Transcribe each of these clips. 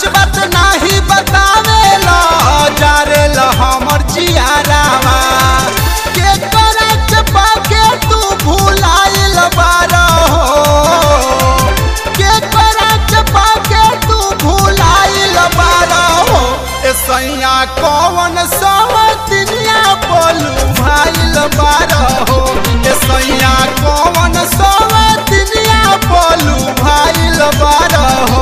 बात नहीं बतावेला जारेला हमर जियारावा के करा चपा के तू भुलाइल बारा हो के करा चपा के तू भुलाइल बारा हो ए सैया कौन सवतिनिया बोलू भाइल बारा हो ए सैया कौन सवतिनिया बोलू भाइल बारा हो।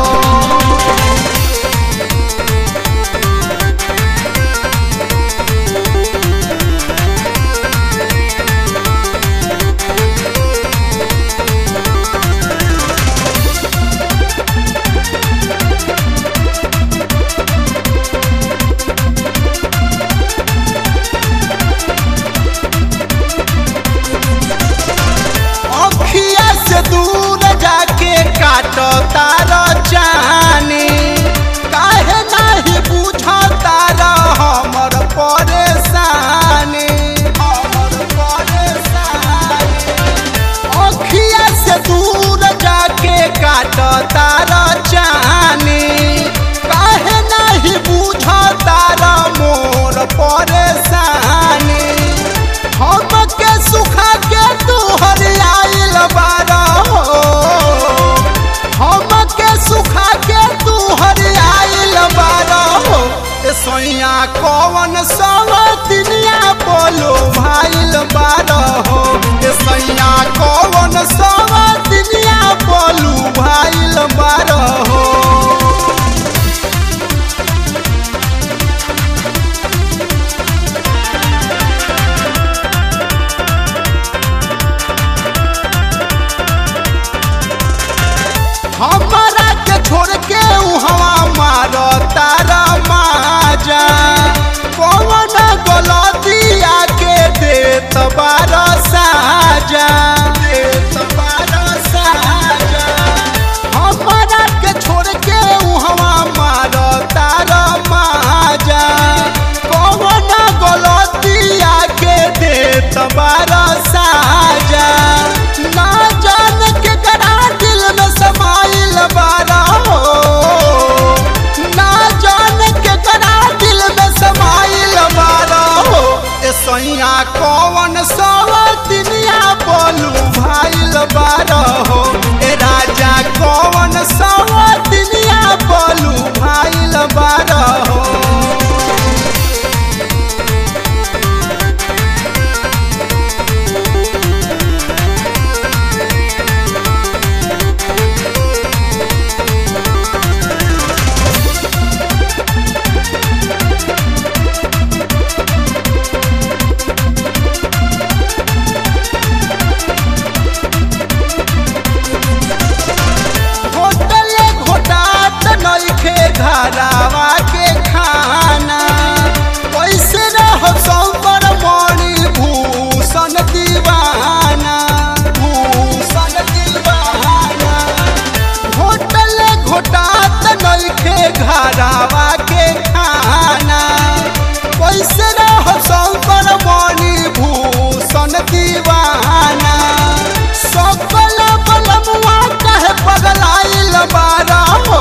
दूर जाके काटो तारा जानी काहे नहीं बुझा तारा हमर परेशानी अखिया से दूर जाके काटो तारा जानी काहे नहीं बुझा तारा मोर परेशानी हमके सुखा के तू हरियाइल बारा हमके सुखा के तू हरियाइल बारा हो ए सैया कौन सवतिनिया बोलो भाइल बारा हो ए सैया कौन सवतिनिया बोलू भाइल बारा हो। हमारा के छोड़ के हवा मारो तारा माजा कौन गलतिया के देत बारा साजा हमारा के छोड़ के हवा मारो तारा माजा कौन गलतिया के देत बारा साजा ना जान के करा दिल में समाइल बारा हो ना जान के करा दिल में समाइल बारा हो ए सैया कौन सवतिनिया बोलू भाइल बारा हो ए राजा कौन सवतिनिया बोलू भाइल बारा हो। घरावा के खाना कैसे रहो सौवर मणि भूषण दीवाना होटल घोटात नइखे घरावा के खाना कैसे रहो सौवर मणि भूषण दीवाना सकल बलमुआ कहे पगलाइल बारा हो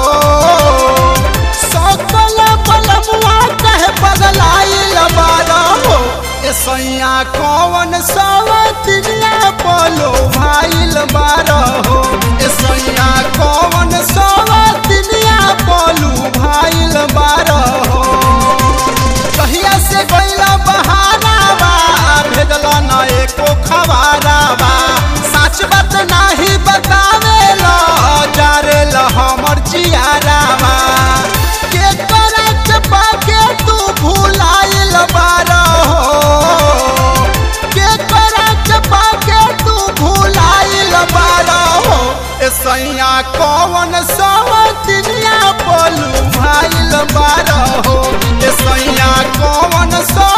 सैया कौन सवतिनिया बोलो भाइल बारा हो ए सैया कौन सवतिनिया बोलू भाइल बारा हो। कहिया से गइला बहारावा भेजला न एको खबरावा सच बात नहीं बतावेला जारेला हमर जियारावा के करा चपा के तू भुलाइल बारा सैया कौन सवतिनिया बोलू भाइल बारा हो ए सैया कौन